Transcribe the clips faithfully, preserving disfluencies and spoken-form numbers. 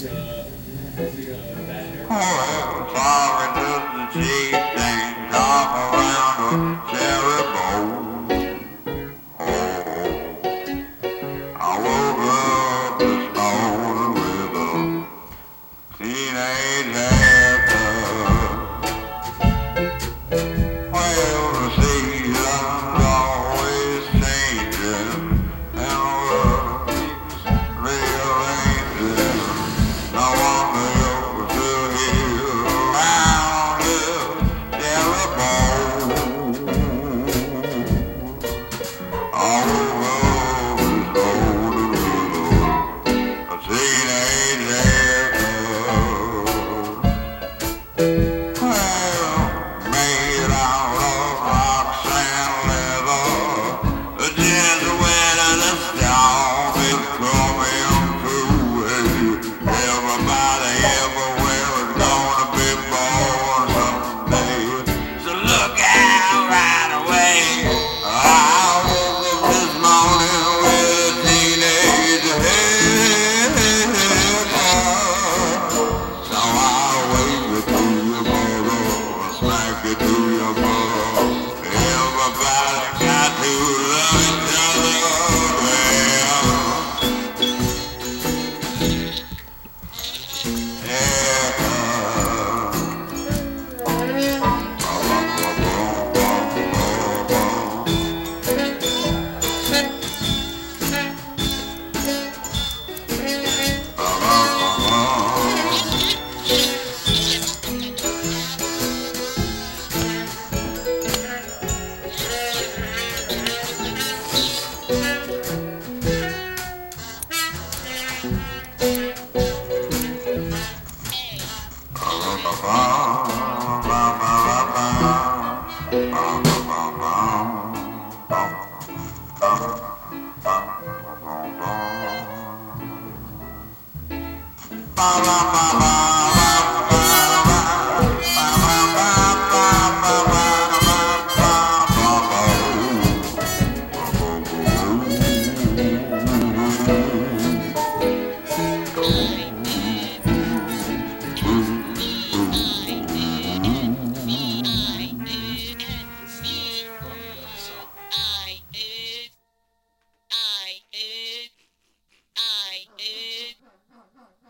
Well, sorry to the cheap things all around the cherry bowl. Oh, I woke up this morning with a teenage haircut. Well, the season's always changing, and the world keeps rearranging. No wonder you're still here around this jelly bowl. All over is loaded with a teenage haircut. Well, made out of Roxanne leather, the gentleman and the storm is coming through. Everybody everywhere is gonna be born someday. So look out right away. I woke up this morning with a teenage haircut. So I'll wave it to your mother, smack it to your mother. Everybody got to love each other.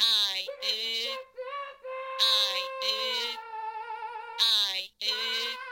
I